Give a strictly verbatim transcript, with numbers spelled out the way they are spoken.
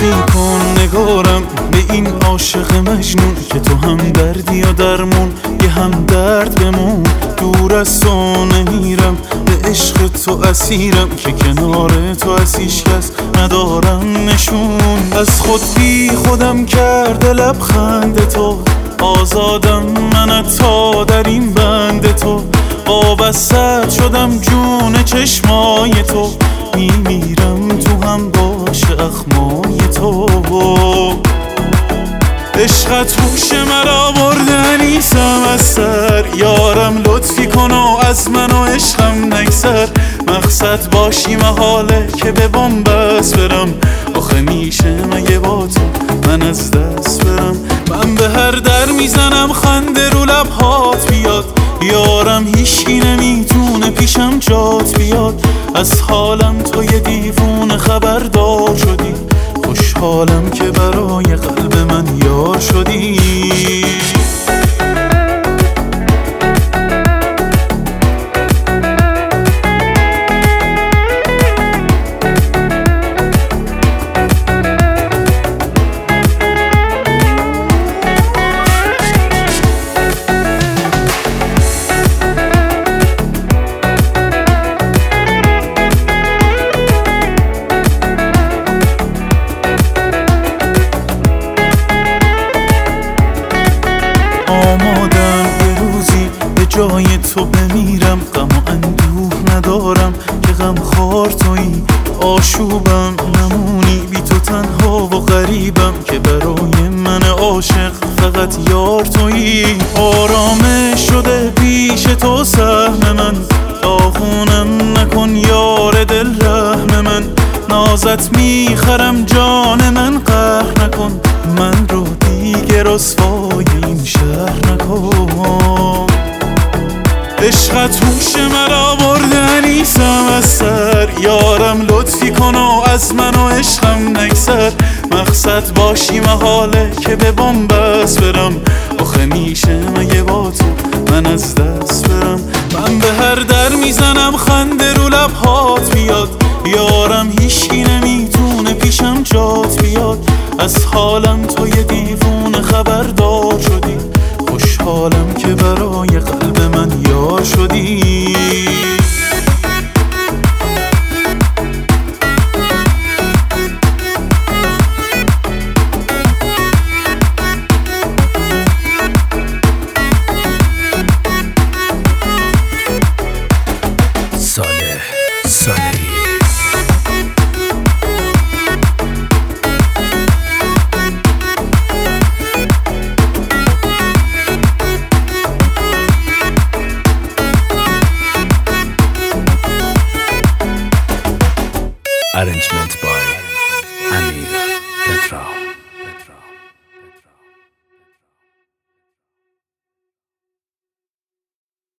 لطفی کن نگارم به این عاشق مجنون که تو هم دردی و درمون یه هم درد بمون. دور از تو نمیرم به عشق تو اسیرم که کنار تو از هیچ کس ندارم نشون. از خود بی خودم کرده لبخند تو، آزادم من تا در این بند تو. وابسته شدم جون چشمای تو، میمیرم تو هم باشه اخمای تو. عشقت هوش مرا برده نیستم از سر، یارم لطفی کن و از من و عشقم نگذر. مقصد باشی محاله که به بنبست برم، آخه میشه مگه با تو من از دست برم. من به هر در میزنم خنده رو لبهات بیاد، یارم هیچکی نمیتونه پیشم جات بیاد. از حالم تو یه دیوونه خبردار شدی، خوشحالم که برای قلب من یار شدی. آمادم یه روزی به جای تو بمیرم، غم و اندوه ندارم که غم خوار تویی. آشوبم نمونی بی تو تنها و غریبم، که برای من عاشق فقط یار تویی. آرامش شده پیش تو سهم من، داغونم نکن یار دل رحم من. نازت میخرم جان من قهر نکن، من رو دیگه رسوای این شهر نکن. عشقت هوش مرا برده نیستم از سر، یارم لطفی کن و از من و عشقم نگذر. مقصد باشی محاله که به بنبست برم، آخه میشه مگه با تو من از دست برم. من به هر در میزنم خنده رو لبهات بیاد، یارم هیچکی نمیتونه پیشم جات بیاد. از حالم تو یه دیوونه خبردار شدی، خوشحالم که برای قلب من یار شدی. صالح صالحی Arrangement by Amir Petra.